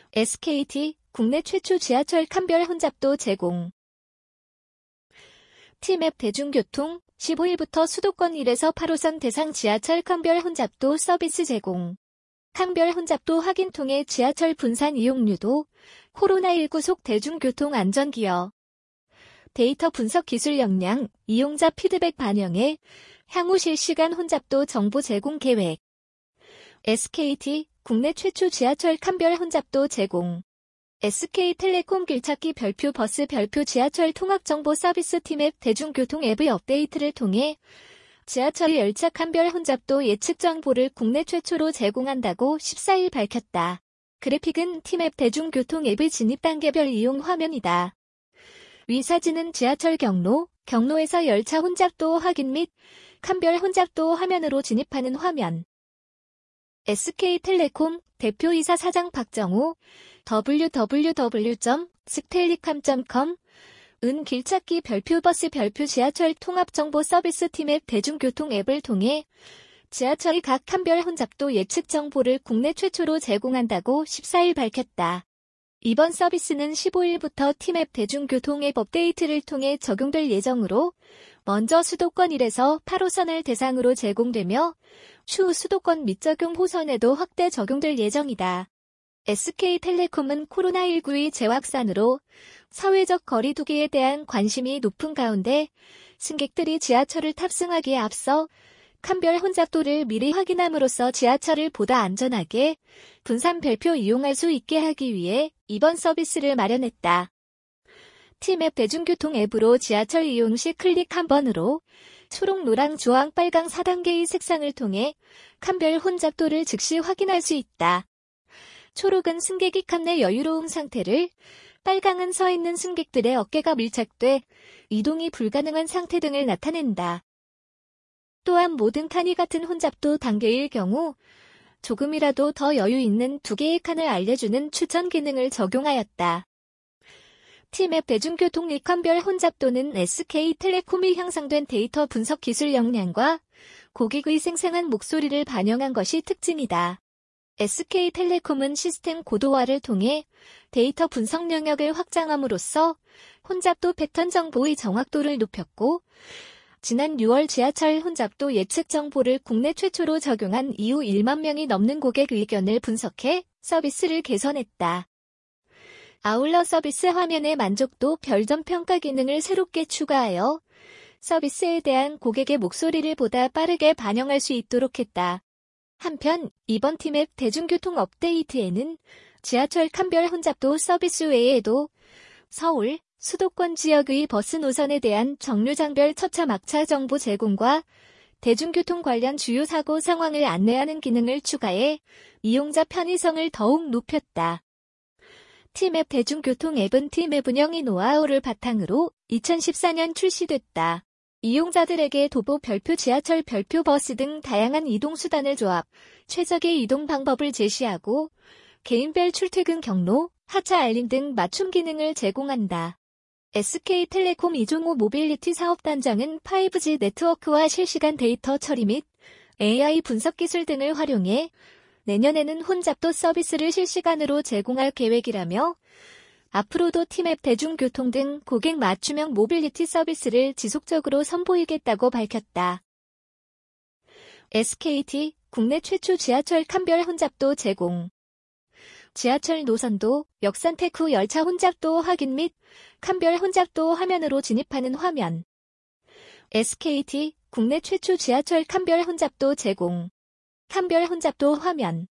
SKT 국내 최초 지하철 칸별 혼잡도 제공. T맵 대중교통 15일부터 수도권 1에서 8호선 대상 지하철 칸별 혼잡도 서비스 제공. 칸별 혼잡도 확인 통해 지하철 분산 이용률도 코로나19 속 대중교통 안전 기여. 데이터 분석 기술 역량, 이용자 피드백 반영에 향후 실시간 혼잡도 정보 제공 계획. SKT 국내 최초 지하철 칸별 혼잡도 제공. SK텔레콤 길찾기 별표 버스 별표 지하철 통합정보 서비스 T맵 대중교통 앱의 업데이트를 통해 지하철 열차 칸별 혼잡도 예측 정보를 국내 최초로 제공한다고 14일 밝혔다. 그래픽은 T맵 대중교통 앱의 진입 단계별 이용 화면이다. 위 사진은 지하철 경로에서 열차 혼잡도 확인 및 칸별 혼잡도 화면으로 진입하는 화면. SK텔레콤 대표이사 사장 박정우 www.stellicom.com 은 길찾기 별표 버스 별표 지하철 통합정보 서비스 T맵 대중교통 앱을 통해 지하철의 각 칸별 혼잡도 예측 정보를 국내 최초로 제공한다고 14일 밝혔다. 이번 서비스는 15일부터 T맵 대중교통 앱 업데이트를 통해 적용될 예정으로 먼저 수도권 1에서 8호선을 대상으로 제공되며 추후 수도권 미적용 호선에도 확대 적용될 예정이다. SK텔레콤은 코로나19의 재확산으로 사회적 거리 두기에 대한 관심이 높은 가운데 승객들이 지하철을 탑승하기에 앞서 칸별 혼잡도를 미리 확인함으로써 지하철을 보다 안전하게 분산 별표 이용할 수 있게 하기 위해 이번 서비스를 마련했다. T맵 대중교통 앱으로 지하철 이용 시 클릭 한 번으로 초록, 노랑, 주황, 빨강 4단계의 색상을 통해 칸별 혼잡도를 즉시 확인할 수 있다. 초록은 승객이 칸 내 여유로운 상태를, 빨강은 서 있는 승객들의 어깨가 밀착돼 이동이 불가능한 상태 등을 나타낸다. 또한 모든 칸이 같은 혼잡도 단계일 경우 조금이라도 더 여유 있는 2개의 칸을 알려주는 추천 기능을 적용하였다. T맵 대중교통 칸별 혼잡도는 SK텔레콤이 향상된 데이터 분석 기술 역량과 고객의 생생한 목소리를 반영한 것이 특징이다. SK텔레콤은 시스템 고도화를 통해 데이터 분석 영역을 확장함으로써 혼잡도 패턴 정보의 정확도를 높였고, 지난 6월 지하철 혼잡도 예측 정보를 국내 최초로 적용한 이후 1만 명이 넘는 고객 의견을 분석해 서비스를 개선했다. 아울러 서비스 화면의 만족도 별점 평가 기능을 새롭게 추가하여 서비스에 대한 고객의 목소리를 보다 빠르게 반영할 수 있도록 했다. 한편 이번 T맵 대중교통 업데이트에는 지하철 칸별 혼잡도 서비스 외에도 서울, 수도권 지역의 버스 노선에 대한 정류장별 첫차 막차 정보 제공과 대중교통 관련 주요 사고 상황을 안내하는 기능을 추가해 이용자 편의성을 더욱 높였다. T맵 대중교통 앱은 T맵 운영의 노하우를 바탕으로 2014년 출시됐다. 이용자들에게 도보 별표 지하철 별표 버스 등 다양한 이동수단을 조합, 최적의 이동 방법을 제시하고 개인별 출퇴근 경로, 하차 알림 등 맞춤 기능을 제공한다. SK텔레콤 이종호 모빌리티 사업단장은 5G 네트워크와 실시간 데이터 처리 및 AI 분석 기술 등을 활용해 내년에는 혼잡도 서비스를 실시간으로 제공할 계획이라며 앞으로도 T맵 대중교통 등 고객 맞춤형 모빌리티 서비스를 지속적으로 선보이겠다고 밝혔다. SKT 국내 최초 지하철 칸별 혼잡도 제공. 지하철 노선도, 역선택 후 열차 혼잡도 확인 및 칸별 혼잡도 화면으로 진입하는 화면. SKT 국내 최초 지하철 칸별 혼잡도 제공. 칸별 혼잡도 화면.